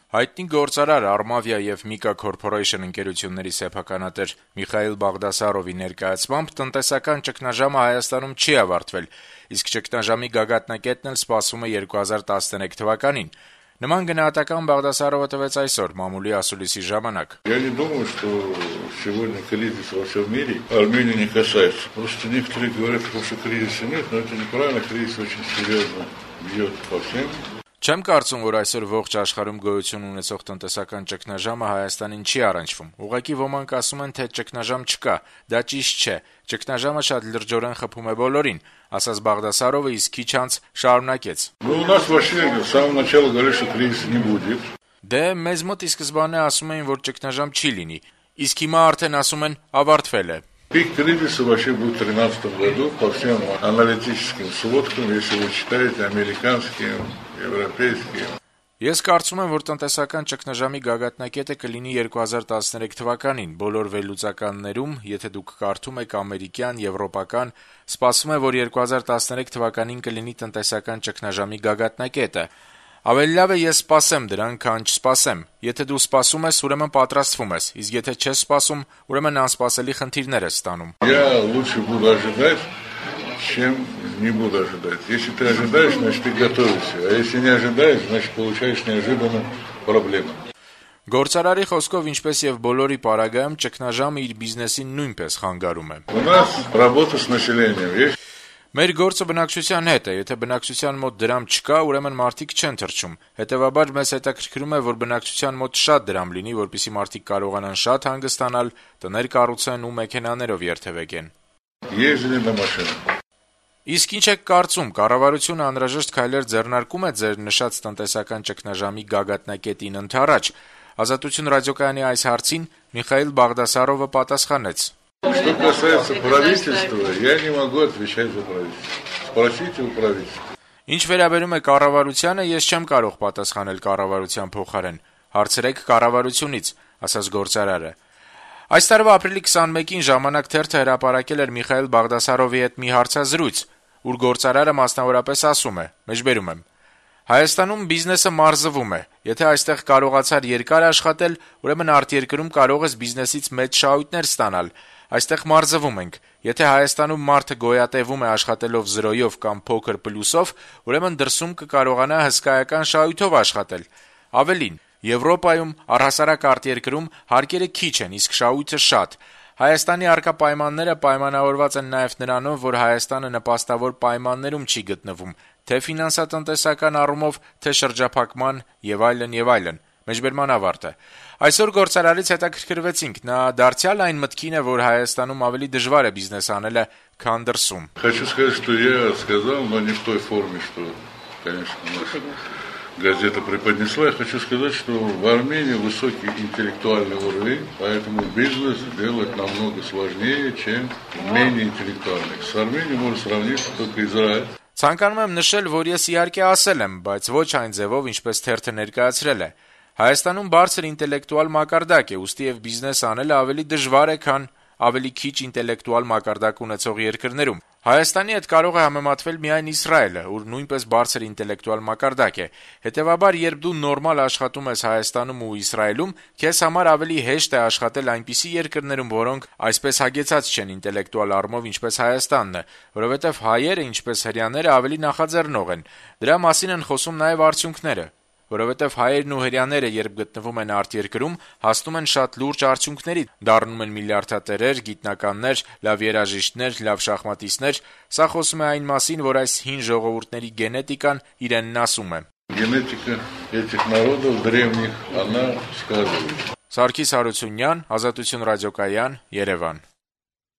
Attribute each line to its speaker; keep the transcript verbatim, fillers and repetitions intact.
Speaker 1: Հայտնի գործարար Armavia եւ Mika Corporation ընկերությունների սեփականատեր Միխայիլ Բաղդասարովի ներկայացմամբ տնտեսական ճգնաժամը Հայաստանում չի ավարտվել, իսկ ճգնաժամի գագաթնակետն էլ սպասվում է երկու հազար տասներեք թվականին։ Նման գնահատական Բաղդասարովը տվեց այսօր մամուլի ասուլիսի ժամանակ։
Speaker 2: Я не думаю, что сегодня кризис во всем мире Армению не касается. Просто некоторые говорят, что кризиса нет, но это неправильно, кризис очень серьезно бьет по всем.
Speaker 1: Չեմ կարծում, որ այսօր ողջ աշխարհում գոյություն ունեցող տնտեսական ճգնաժամը Հայաստանին չի առնչվում։ Ուղղակի ոմանք ասում են, թե ճգնաժամ չկա, դա ճիշտ չէ։ Ճգնաժամը շատ լրջորեն խփում է բոլորին, ասաց Բաղդասարովը, իսկ քիչ անց շարունակեց.
Speaker 2: Ну, у нас вообще с самого начала говорят, что кризиса не будет.
Speaker 1: Դե մեզ մոտ ի սկզբանե ասում էին, որ ճգնաժամ չի լինի, իսկ հիմա արդեն ասում են ավարտվել է։
Speaker 2: Пик кризиса вообще будет в две тысячи тринадцатом году по всем аналитическим сводкам, если вы читаете американские, европейские.
Speaker 1: Ես կարծում եմ, որ տնտեսական ճգնաժամի գագաթնակետը կլինի երկու հազար տասներեք թվականին, բոլոր վերլուծականներում, եթե դուք կարդում եք ամերիկյան, եվրոպական, սպասվում է, որ երկու հազար տասներեք թվականին կլինի տնտեսական ճգնաժամի գագաթնակետը։ Ավելի լավ է ես սպասեմ դրան, քան չսպասեմ։ Եթե դու սպասում ես, ուրեմն պատրաստվում ես, իսկ եթե չես սպասում, ուրեմն անսպասելի խնդիրներ ես ստանում։
Speaker 2: Я лучше буду ожидать, чем не буду ожидать. Если ты ожидаешь, значит ты готовишься, а если не ожидаешь, значит получаешь неожиданно проблемы.
Speaker 1: Գործարարի խոսքով, ինչպես եւ բոլորի պարագայում, ճգնաժամը իր բիզնեսին նույնպես խանգարում է։
Speaker 2: У нас работа с населением есть.
Speaker 1: Մեր գործը բնակչության հետ է, եթե բնակչության մոտ դրամ չկա, ուրեմն մարդիկ չեն թռչում։ Հետևաբար մեզ հետաքրքրում է, որ բնակչության մոտ շատ դրամ լինի, որպեսզի մարդիկ կարողանան շատ հանգստանալ, տներ կառուցեն ու մեքենաներով երթևեկեն։
Speaker 2: Ездили на машинах.
Speaker 1: Իսկ ինչ եք կարծում, կառավարությունը անհրաժեշտ քայլեր ձեռնարկում է ձեր նշած տնտեսական ճգնաժամի գագաթնակետին ընդառաջ։ Ազատություն ռադիոկայանի այս հարցին Միխայիլ Բաղդասարովը պատասխանեց.
Speaker 2: Что касается правительства, я не могу отвечать за правительство. Спросите у правительства.
Speaker 1: Ինչ վերաբերում է կառավարությանը, ես չեմ կարող պատասխանել կառավարության փոխարեն։ Հարցրեք կառավարությունից, ասաց գործարարը։ Այս տարվա ապրիլի քսանմեկին ժամանակ թերթը հրապարակել էր Միխայիլ Բաղդասարովի հետ մի հարցազրույց, ուր գործարարը մասնավորապես ասում է. Մեջբերում եմ. Հայաստանում բիզնեսը մարզվում է։ Եթե այստեղ կարողացար երկար աշխատել, ուրեմն արտերկրում կարող ես բիզնեսից մեծ շահույթներ ստանալ։ Այստեղ մարզվում ենք։ Եթե Հայաստանում մարդը գոյատևում է աշխատելով զրոյով կամ փոքր պլյուսով, ուրեմն դրսում կկարողանա հսկայական շահույթով աշխատել։ Ավելին, Եվրոպայում, առհասարակ արտերկրում հարկերը քիչ են, իսկ շահույթը շատ։ Հայաստանի առկա պայմանները պայմանավորված են նաև նրանով, որ Հայաստանը նպաստավոր պայմաններում չի գտնվում, թե ֆինանսատնտեսական առումով, թե շրջափակման եւ այլն եւ այլն։ Մեջբերման ավարտը։ Այսօր գործարարից հետաքրքրվեցինք, նա դարձյալ այն մտքին է, որ Հայաստանում ավելի դժվար է բիզնես անելը, քան дырсում։
Speaker 2: Хочу сказать, что я сказал, но не в той форме, что, конечно, наша газета преподнесла. Я хочу сказать, что в Армении высокий интеллектуальный уровень, поэтому бизнес делать намного сложнее, чем менее интеллектуальный. С Арменией можно сравниться только Израиль.
Speaker 1: Ցանկանում եմ նշել, որ ես իհարկե ասել եմ, բայց ոչ այն ձևով, ինչպես թերթը ներկայացրել է։ Հայաստանում բարձր ինտելեկտուալ մակարդակ է, ուստի եւ բիզնես անելը ավելի դժվար է, քան ավելի քիչ ինտելեկտուալ մակարդակ ունեցող երկրներում։ Հայաստանի հետ կարող է համեմատվել միայն Իսրայելը, ուր նույնպես բարձր ինտելեկտուալ մակարդակ է։ Հետևաբար, երբ դու նորմալ աշխատում ես Հայաստանում ու Իսրայելում, քեզ համար ավելի հեշտ է աշխատել այնպիսի երկրներում, որոնք այսպես հագեցած չեն ինտելեկտուալ առումով, ինչպես Հայաստանն է, որովհետև հայերը, ինչպես հրեաները, ավելի նախաձեռնող են։ Դրա մասին են խոսում նաև արդյունքները։ Որովհետև հայերն ու հրեաները, երբ գտնվում են արտերկրում, հասնում են շատ լուրջ արդյունքների, դառնում են միլիարդատերեր, գիտնականներ, լավ երաժիշտներ, լավ շախմատիստներ։ Սա խոսում է այն մասին, որ այս հին ժողովուրդների գենետիկան իրենն ասում է։
Speaker 2: Генетика этих народов древних, она сказывает.
Speaker 1: Սարգիս Հարությունյան, Ազատություն ռադիոկայան, Երևան։